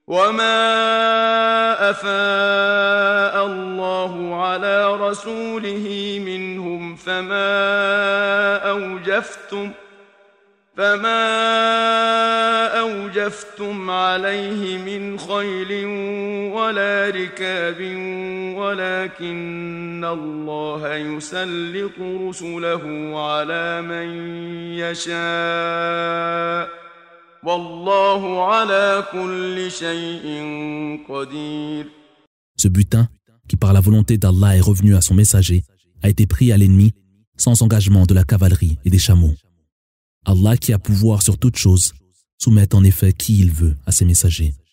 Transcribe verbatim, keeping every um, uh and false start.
وما أفاء الله على رسوله منهم فما أوجفتم فما أوجفتم عليه من خيل ولا ركاب ولكن الله يسلط رسله على من يشاء والله على كل شيء قدير. Ce butin, qui par la volonté d'Allah est revenu à son messager, a été pris à l'ennemi sans engagement de la cavalerie et des chameaux. Allah, qui a pouvoir sur toute chose, soumet en effet qui il veut à ses messagers.